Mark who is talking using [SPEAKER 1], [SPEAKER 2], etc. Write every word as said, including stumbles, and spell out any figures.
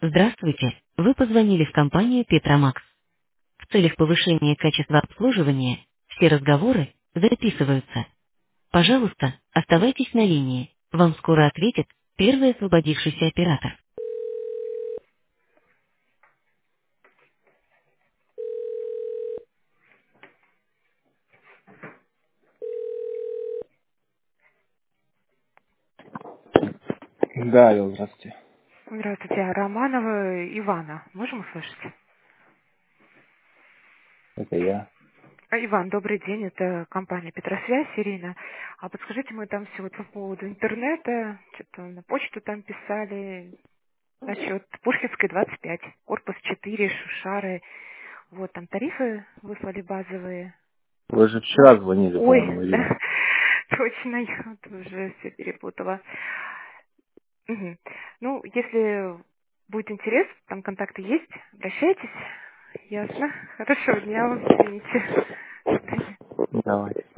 [SPEAKER 1] Здравствуйте, вы позвонили в компанию Петромакс. В целях повышения качества обслуживания все разговоры записываются. Пожалуйста, оставайтесь на линии. Вам скоро ответит первый освободившийся оператор. Да, алло, здравствуйте.
[SPEAKER 2] Здравствуйте, Романова Ивана. Можем услышать?
[SPEAKER 1] Это я.
[SPEAKER 2] А, Иван, добрый день. Это компания Петросвязь, Ирина. А подскажите, мы там все вот по поводу интернета, что-то на почту там писали, насчет Пушкинской двадцать пять, корпус четыре, Шушары. Вот, там тарифы выслали базовые.
[SPEAKER 1] Вы же
[SPEAKER 2] Ну,
[SPEAKER 1] вчера звонили,
[SPEAKER 2] ой,
[SPEAKER 1] по-моему, Ирина.
[SPEAKER 2] да, точно, я вот уже все перепутала. Мгм. Ну, если будет интерес, там контакты есть, обращайтесь. Ясно. Хорошего дня вам, извините. До свидания.
[SPEAKER 1] Давайте.